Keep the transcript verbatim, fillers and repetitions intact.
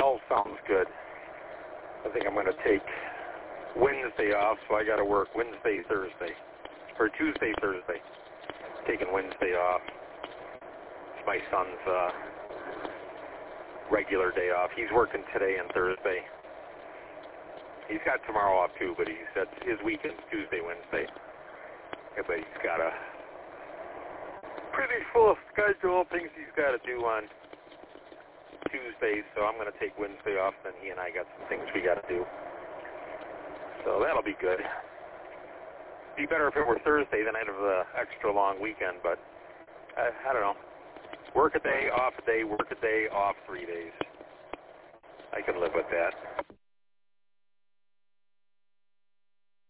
all sounds good. I think I'm going to take Wednesday off, so I got to work Wednesday, Thursday, or Tuesday, Thursday. Taking Wednesday off. It's my son's uh, regular day off. He's working today and Thursday. He's got tomorrow off too, but he said his weekend's Tuesday, Wednesday. Yeah, but he's got a pretty full schedule, things he's got to do on Tuesdays, so I'm going to take Wednesday off, then he and I got some things we got to do. So that'll be good. Be better if it were Thursday, then I'd have an extra long weekend, but I, I don't know. Work a day, off a day, work a day, off three days. I can live with that.